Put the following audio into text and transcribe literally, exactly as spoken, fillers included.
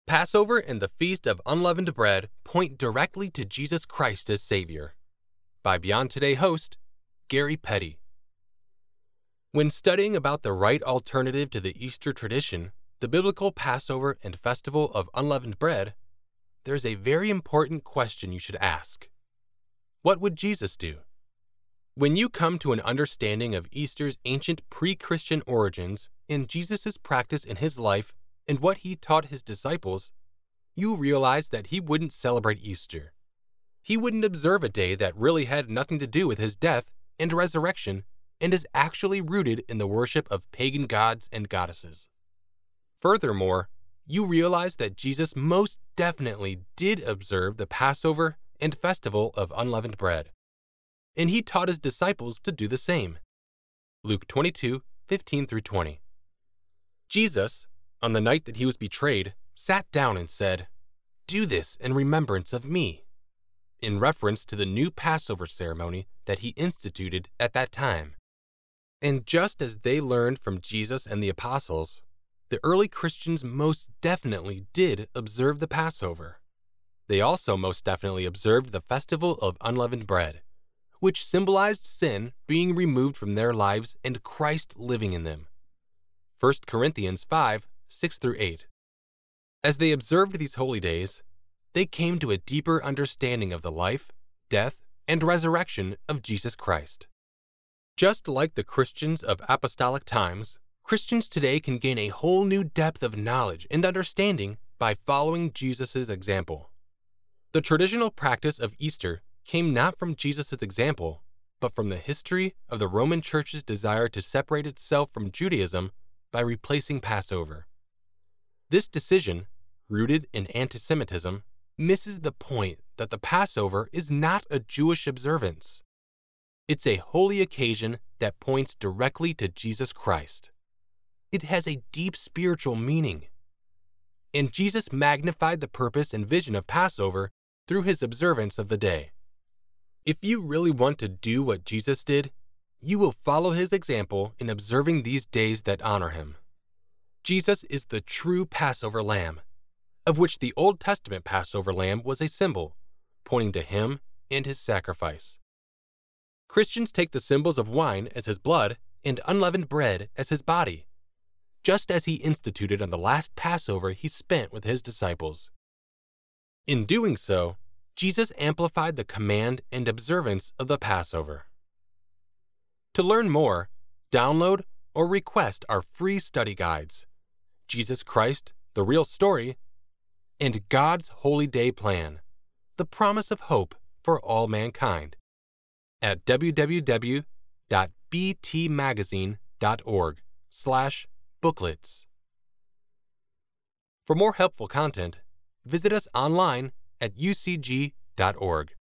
Passover and the Feast of Unleavened Bread point directly to Jesus Christ as Savior. By Beyond Today host, Gary Petty. When studying about the right alternative to the Easter tradition, the biblical Passover and Festival of Unleavened Bread, there's a very important question you should ask. What would Jesus do? When you come to an understanding of Easter's ancient pre-Christian origins and Jesus' practice in his life and what he taught his disciples, you realize that he wouldn't celebrate Easter. He wouldn't observe a day that really had nothing to do with his death and resurrection and is actually rooted in the worship of pagan gods and goddesses. Furthermore, you realize that Jesus most definitely did observe the Passover and Festival of Unleavened Bread, and he taught his disciples to do the same. Luke twenty-two, fifteen through twenty. Jesus, on the night that he was betrayed, sat down and said, "Do this in remembrance of me," in reference to the new Passover ceremony that he instituted at that time. And just as they learned from Jesus and the apostles, the early Christians most definitely did observe the Passover. They also most definitely observed the Festival of Unleavened Bread, which symbolized sin being removed from their lives and Christ living in them. First Corinthians five, six through eight. As they observed these holy days, they came to a deeper understanding of the life, death, and resurrection of Jesus Christ. Just like the Christians of apostolic times, Christians today can gain a whole new depth of knowledge and understanding by following Jesus' example. The traditional practice of Easter came not from Jesus' example, but from the history of the Roman Church's desire to separate itself from Judaism by replacing Passover. This decision, rooted in anti-Semitism, misses the point that the Passover is not a Jewish observance. It's a holy occasion that points directly to Jesus Christ. It has a deep spiritual meaning. And Jesus magnified the purpose and vision of Passover through his observance of the day. If you really want to do what Jesus did, you will follow his example in observing these days that honor him. Jesus is the true Passover lamb, of which the Old Testament Passover lamb was a symbol, pointing to him and his sacrifice. Christians take the symbols of wine as his blood and unleavened bread as his body, just as he instituted on the last Passover he spent with his disciples. In doing so, Jesus amplified the command and observance of the Passover. To learn more, download or request our free study guides, Jesus Christ, the Real Story, and God's Holy Day Plan, the promise of hope for all mankind, at www.btmagazine.org slash booklets. For more helpful content, visit us online at u c g dot org.